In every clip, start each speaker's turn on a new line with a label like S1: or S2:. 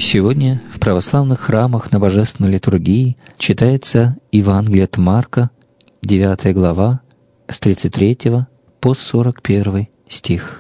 S1: Сегодня в православных храмах на Божественной литургии читается Евангелие от Марка, 9 глава, с 33 по 41 стих.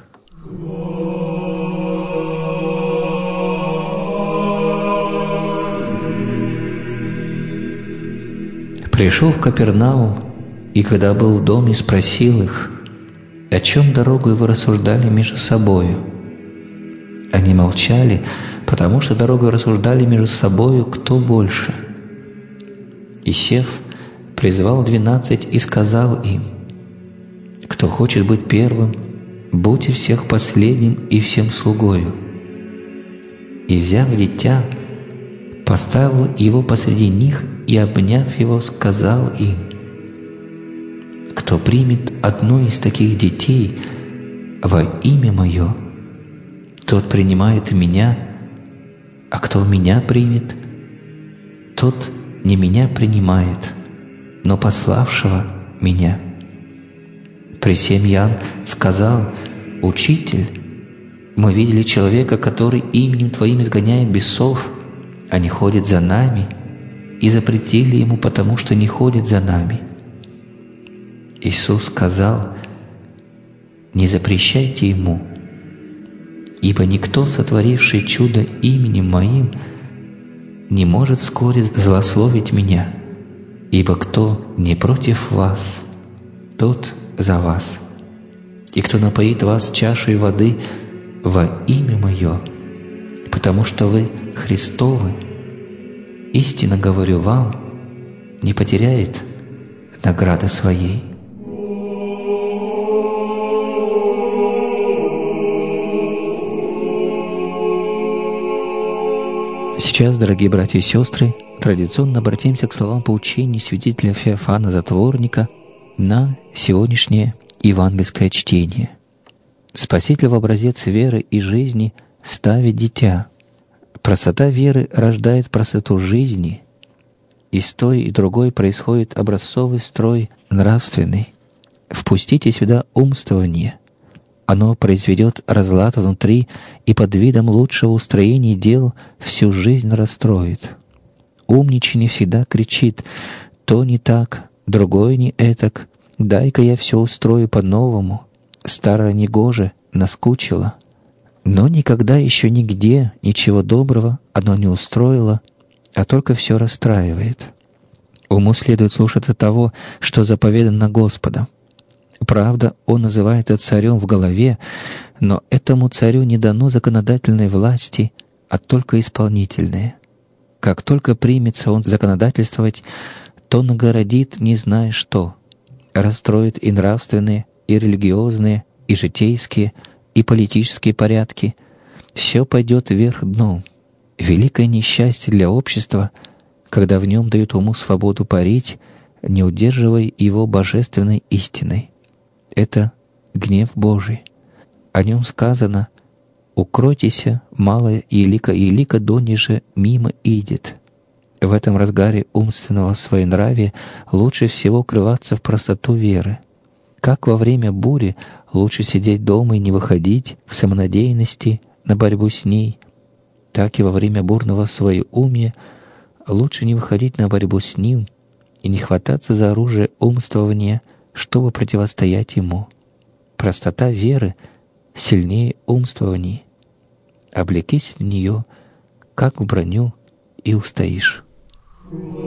S1: Пришел в Капернаум, и когда был в доме, спросил их, о чем дорогой вы рассуждали между собою. Они молчали, потому что дорогой рассуждали между собою, кто больше. И сев, призвал 12 и сказал им, кто хочет быть первым, будьте всех последним и всем слугою. И, взяв дитя, поставил его посреди них и, обняв его, сказал им, кто примет одно из таких детей во имя Мое, тот принимает Меня, а кто Меня примет, тот не Меня принимает, но пославшего Меня. Присем Иоанн сказал, «Учитель, мы видели человека, который именем Твоим изгоняет бесов, а не ходит за нами, и запретили ему, потому что не ходит за нами». Иисус сказал, «Не запрещайте ему, ибо никто, сотворивший чудо именем Моим, не может вскоре злословить Меня, ибо кто не против вас, тот за вас. И кто напоит вас чашей воды во имя Мое, потому что вы Христовы, истинно говорю вам, не потеряет награды своей». Сейчас, дорогие братья и сестры, традиционно обратимся к словам поучений святителя Феофана Затворника на сегодняшнее евангельское чтение. Спаситель в образец веры и жизни ставит дитя. Простота веры рождает простоту жизни, и с той и другой происходит образцовый строй нравственный. Впустите сюда умствование. Оно произведет разлад внутри и под видом лучшего устроения дел всю жизнь расстроит. Умничание всегда кричит: то не так, другое не этак, дай-ка я все устрою по-новому, старое негоже, наскучило. Но никогда еще нигде ничего доброго оно не устроило, а только все расстраивает. Уму следует слушаться того, что заповедано Господом. Правда, он называется царем в голове, но этому царю не дано законодательной власти, а только исполнительные. Как только примется он законодательствовать, то нагородит не зная что, расстроит и нравственные, и религиозные, и житейские, и политические порядки. Все пойдет вверх дном. Великое несчастье для общества, когда в нем дают уму свободу парить, не удерживая его божественной истиной. Это гнев Божий. О нем сказано: «Укройтеся, малое елика дониже мимо идет». В этом разгаре умственного своенравия лучше всего укрываться в простоту веры. Как во время бури лучше сидеть дома и не выходить в самонадеянности на борьбу с ней, так и во время бурного своеумия лучше не выходить на борьбу с ним и не хвататься за оружие умствования, чтобы противостоять ему. Простота веры сильнее умствований. Облекись в нее, как в броню, и устоишь.